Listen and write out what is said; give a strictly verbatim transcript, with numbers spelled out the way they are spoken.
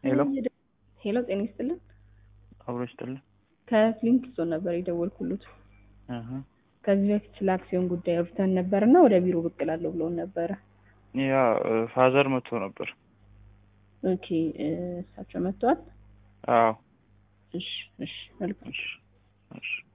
ሄሎ ሄሎ ጤና ይስጥልን። አብሮሽ ጥል ከፍሊንክስቶን ነበር የደወልኩሉት። አሃ ከዚህ በፊት ስለ አክሲዮን ጉዳይ አውርተን ነበርና ወደ ቢሮ ብቅ እላለሁ ብለውን ነበረ። ያ ፋዘር መጥቶ ነበር። ኦኬ እሳቸው መጥተዋል? አዎ እሺ እሺ መልካም እሺ እሺ